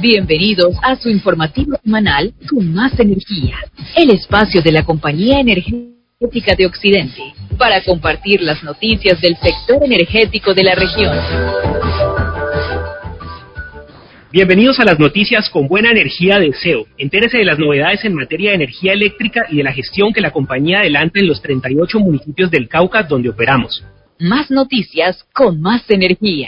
Bienvenidos a su informativo semanal con más energía, el espacio de la Compañía Energética de Occidente, para compartir las noticias del sector energético de la región. Bienvenidos a las noticias con buena energía de SEO. Entérese de las novedades en materia de energía eléctrica y de la gestión que la compañía adelanta en los 38 municipios del Cauca donde operamos. Más noticias con más energía.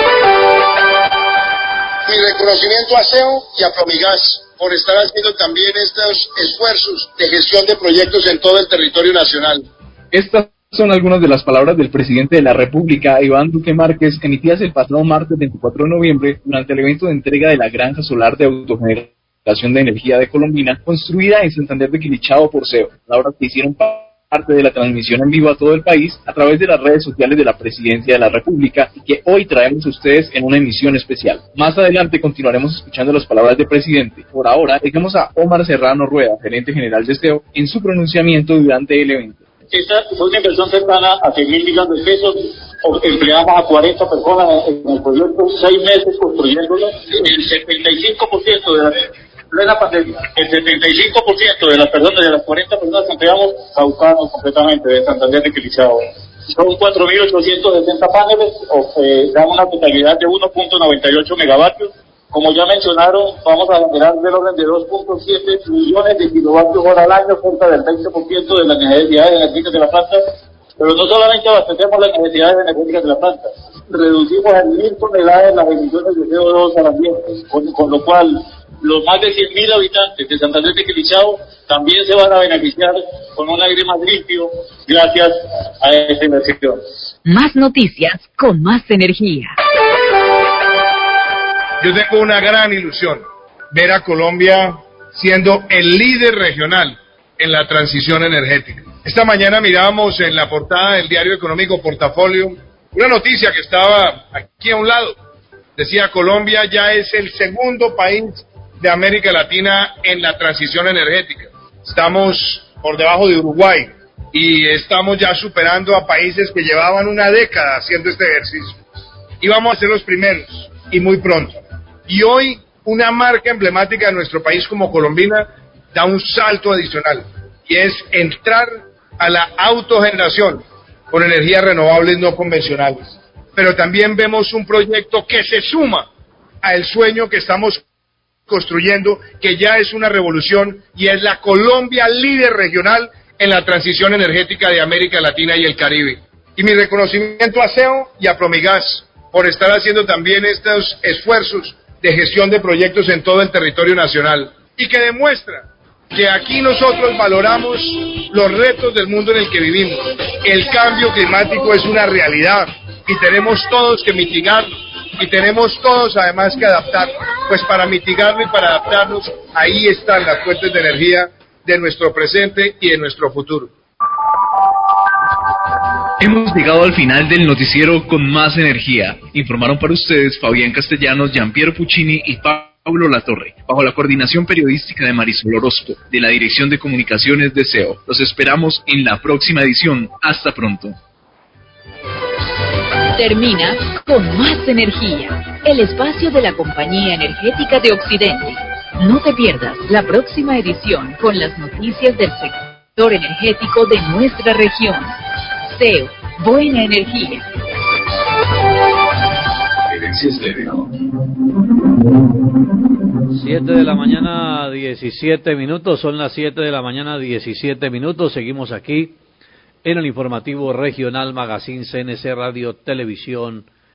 Mi reconocimiento a SEO y a Promigas por estar haciendo también estos esfuerzos de gestión de proyectos en todo el territorio nacional. Estas son algunas de las palabras del presidente de la República, Iván Duque Márquez, emitidas el pasado martes 24 de noviembre durante el evento de entrega de la granja solar de autogeneración de energía de Colombina, construida en Santander de Quilichao por SEO. Palabras que hicieron parte de la transmisión en vivo a todo el país a través de las redes sociales de la Presidencia de la República y que hoy traemos a ustedes en una emisión especial. Más adelante continuaremos escuchando las palabras del presidente. Por ahora, dejamos a Omar Serrano Rueda, gerente general de SEO, en su pronunciamiento durante el evento. Esta fue una inversión cercana a 6.000 millones de pesos. Empleamos a 40 personas en el proyecto, 6 meses construyéndolo. El 75% de la plena pandemia, el 75% de las personas, de las 40 personas que empleamos, caucanos completamente de Santander de Quilichao. Son 4.860 paneles, dan una totalidad de 1.98 megavatios. Como ya mencionaron, vamos a generar del orden de 2.7 millones de kilovatios hora al año, cerca del 20% de las necesidades energéticas de la planta. Pero no solamente abastecemos las necesidades energéticas de la planta, reducimos en 1.000 toneladas las emisiones de CO2 al ambiente, con lo cual los más de 100.000 habitantes de Santander de Quilichao también se van a beneficiar con un aire más limpio gracias a esta inversión. Más noticias con más energía. Yo tengo una gran ilusión, ver a Colombia siendo el líder regional en la transición energética. Esta mañana mirábamos en la portada del diario económico Portafolio una noticia que estaba aquí a un lado. Decía: Colombia ya es el segundo país de América Latina en la transición energética. Estamos por debajo de Uruguay y estamos ya superando a países que llevaban una década haciendo este ejercicio. Y vamos a ser los primeros, y muy pronto. Y hoy, una marca emblemática de nuestro país como Colombina da un salto adicional, y es entrar a la autogeneración con energías renovables no convencionales. Pero también vemos un proyecto que se suma al sueño que estamos construyendo, que ya es una revolución, y es la Colombia líder regional en la transición energética de América Latina y el Caribe. Y mi reconocimiento a SEO y a Promigas por estar haciendo también estos esfuerzos de gestión de proyectos en todo el territorio nacional, y que demuestra que aquí nosotros valoramos los retos del mundo en el que vivimos. El cambio climático es una realidad y tenemos todos que mitigarlo, y tenemos todos además que adaptarnos. Pues para mitigarlo y para adaptarnos, ahí están las fuentes de energía de nuestro presente y de nuestro futuro. Hemos llegado al final del noticiero con más energía. Informaron para ustedes Fabián Castellanos, Gianpiero Puccini y Pablo Latorre, bajo la coordinación periodística de Marisol Orozco, de la Dirección de Comunicaciones de SEO. Los esperamos en la próxima edición. Hasta pronto. Termina con más energía, el espacio de la Compañía Energética de Occidente. No te pierdas la próxima edición con las noticias del sector energético de nuestra región. SEO, buena energía. 7 de la mañana, 17 minutos, son las 7 de la mañana, 17 minutos, seguimos aquí en el informativo regional Magazine CNC Radio Televisión